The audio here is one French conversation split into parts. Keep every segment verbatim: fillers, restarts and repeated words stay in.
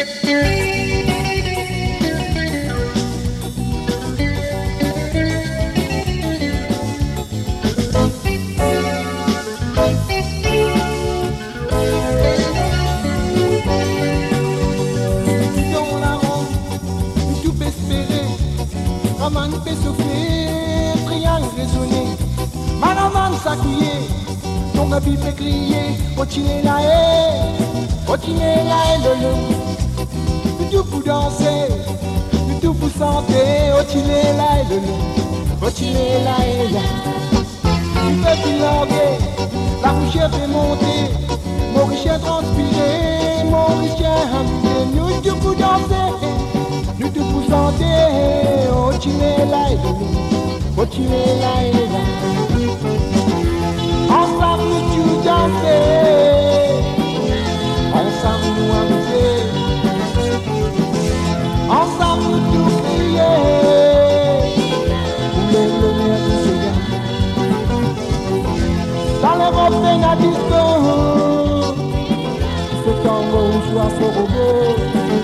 Continuez la haie, continuez la haie, le loup. Tout pour danser, tout pour santé. Continuez la haie, le loup. Continuez la haie, là. Il fait pilanguer, la bouche fait monter. Mon richien transpiré, mon richien hamé. Nous tout pour danser, nous tout pour santé. Continuez la haie, le loup. Continuez la haie, là. Ensemble nous tout danser, ensemble nous amuser, ensemble nous tout crier, pour les lumières du Seigneur. Dans les refrains à disco, ce tango où soit ce robot.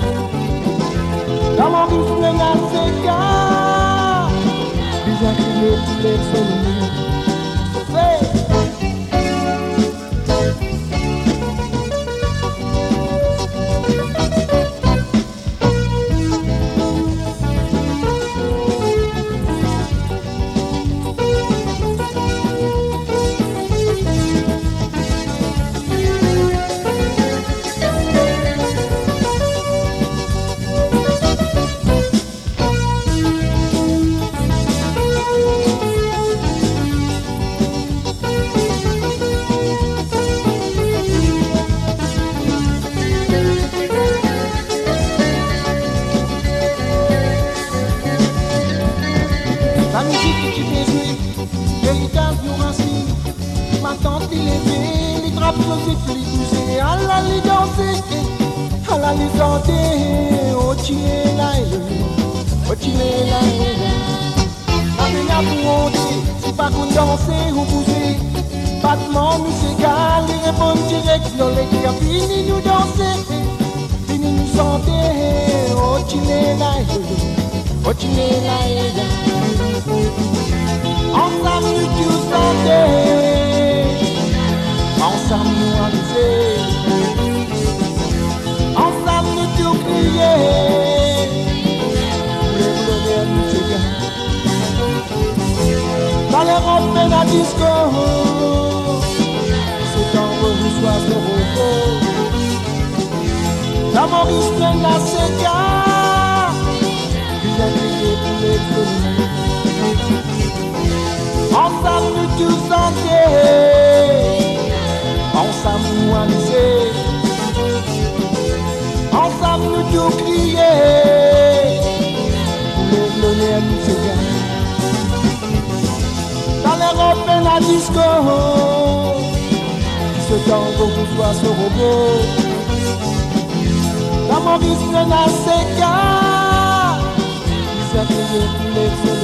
Dans mon refrain à Sega, bien crier tous les souvenirs. Let's